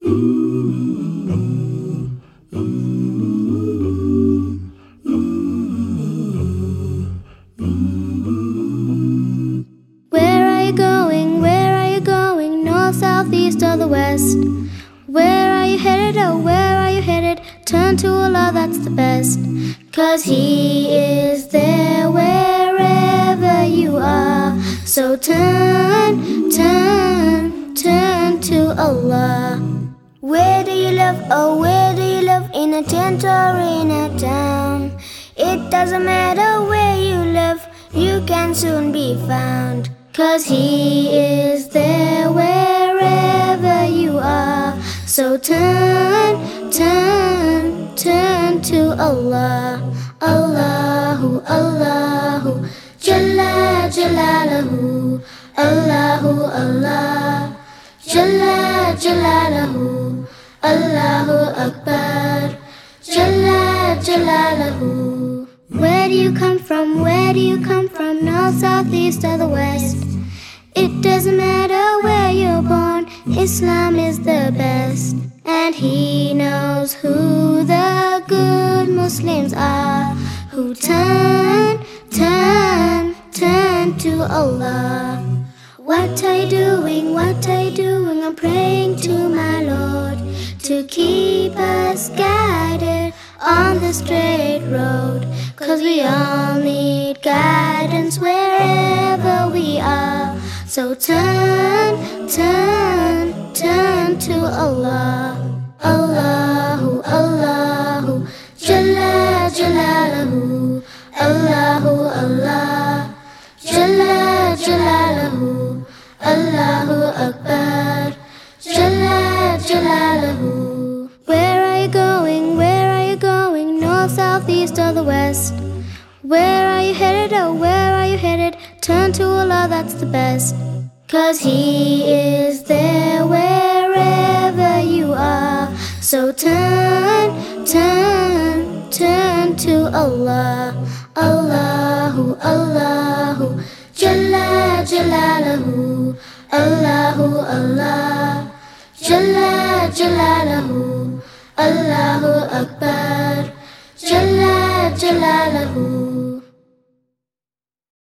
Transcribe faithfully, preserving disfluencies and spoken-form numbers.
Where are you going? Where are you going? North, south, east, or the west? Where are you headed? Oh, where are you headed? Turn to Allah, that's the best. 'Cause He is there wherever you are. So turn, turn, turn to Allah. Where do you live? Oh, where do you live? In a tent or in a town? It doesn't matter where you live, you can soon be found. 'Cause He is there wherever you are. So turn, turn, turn to Allah. Allahu, Allahu, Jalla Jalaluhu. Allahu, Allah, Jalla Jalaluhu. Allahu Akbar, Jalla Jalaluhu. Where do you come from? Where do you come from? North, south, east, or the west? It doesn't matter where you're born, Islam is the best. And He knows who the good Muslims are, who turn, turn, turn to Allah. What are you doing? What are you doing? I'm praying to my Lord to keep us guided on the straight road. 'Cause we all need guidance wherever we are. So turn, turn, turn to Allah. Allahu, Allahu, Jalla Jalaluhu. Allahu, Allah, Jalla Jalaluhu. Allahu Akbar, Jalla Jalaluhu. Where are you going? Where are you going? North, south, east, or the west? Where are you headed? Oh, where are you headed? Turn to Allah, that's the best. 'Cause He is there wherever you are. So turn, turn, turn to Allah. Allahu, Allahu, Jalla Jalaluhu. Allahu, Allah, Jalla Jalaluhu. Allahu Akbar, Jalla Jalaluhu.